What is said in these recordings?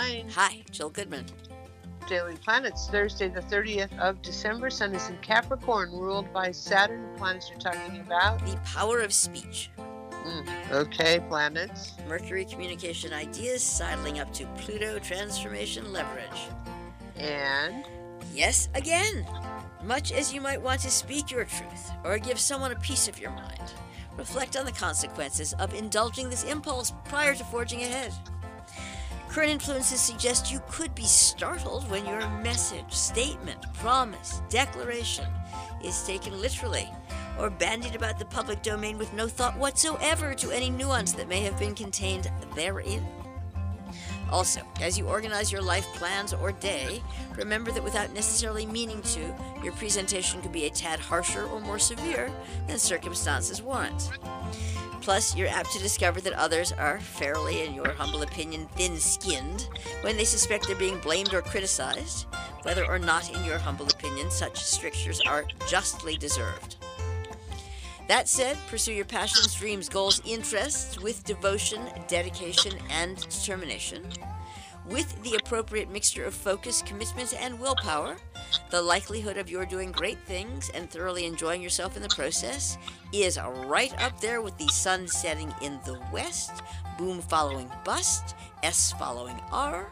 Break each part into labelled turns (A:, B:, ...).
A: Lane.
B: Hi, Jill Goodman.
A: Daily Planets, Thursday the 30th of December. Sun is in Capricorn, ruled by Saturn. The planets are talking about
B: The power of speech.
A: Okay, planets.
B: Mercury communication ideas sidling up to Pluto transformation leverage.
A: And
B: Yes, again. Much as you might want to speak your truth or give someone a piece of your mind, reflect on the consequences of indulging this impulse prior to forging ahead. Current influences suggest you could be startled when your message, statement, promise, declaration is taken literally or bandied about the public domain with no thought whatsoever to any nuance that may have been contained therein. Also, as you organize your life plans or day, remember that without necessarily meaning to, your presentation could be a tad harsher or more severe than circumstances warrant. Plus, you're apt to discover that others are fairly, in your humble opinion, thin-skinned when they suspect they're being blamed or criticized, whether or not, in your humble opinion, such strictures are justly deserved. That said, pursue your passions, dreams, goals, interests with devotion, dedication, and determination. With the appropriate mixture of focus, commitment, and willpower, the likelihood of your doing great things and thoroughly enjoying yourself in the process is right up there with the sun setting in the west, boom following bust, S following R.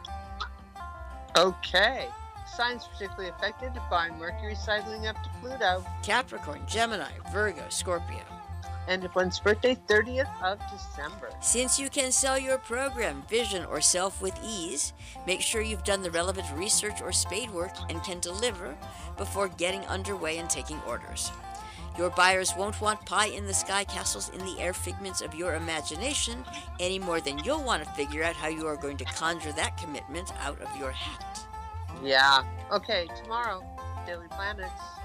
A: okay. Signs particularly affected by Mercury sidling up to Pluto.
B: Capricorn, Gemini, Virgo, Scorpio.
A: And if one's birthday, 30th of December.
B: Since you can sell your program, vision, or self with ease, make sure you've done the relevant research or spade work and can deliver before getting underway and taking orders. Your buyers won't want pie-in-the-sky castles in the air figments of your imagination any more than you'll want to figure out how you are going to conjure that commitment out of your hat.
A: Yeah. Okay, tomorrow, Daily Planets.